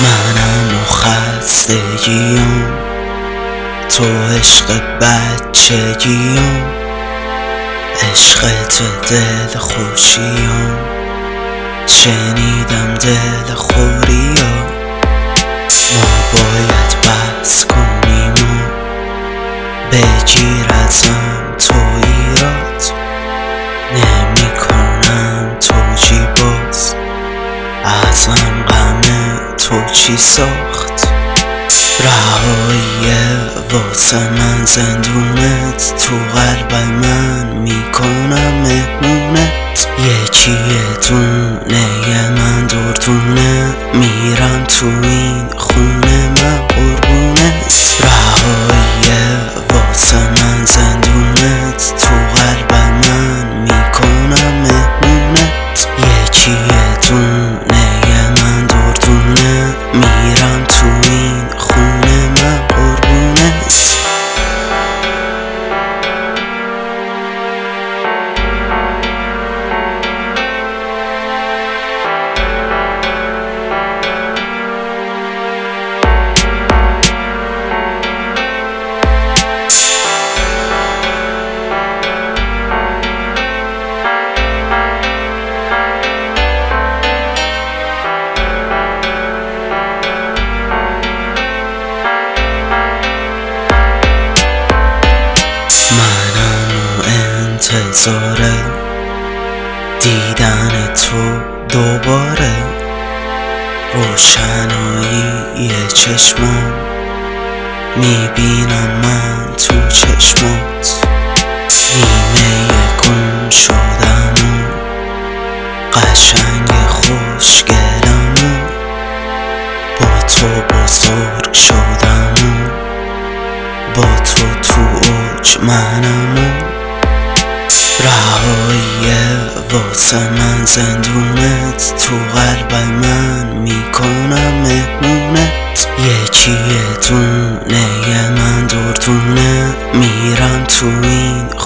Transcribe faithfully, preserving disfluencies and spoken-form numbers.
منم و خستگیم، تو عشق بچگیم، عشق تو دل خوشیم. شنیدم دل خوریم، ما باید بس کنیم و بگیرتم تو ایراد. نمی کنم توجی باز، ازم غم تو چی ساخت؟ رهایی واسه من زندونت، تو قلب من میکنم مهمونت. یکی دونه من دردونه، میرم تو این خونه من قربونت. رهایی واسه من زندونت، تو قلب من میکنم مهمونت. یکی دونه من دردونه، میرم تو این خونه من قربونت. انتظاره دیدن تو دوباره، روشنایی چشمم میبینم من تو چشمات. نیمه گم شدم و قشنگ خوشگلم و با تو بزرگ شدم و با تو تو اوج منم و رهایی واسه من زندونت، تو قلب من میکنم مهمونت. یکی دونه من دردونه، میرم تو این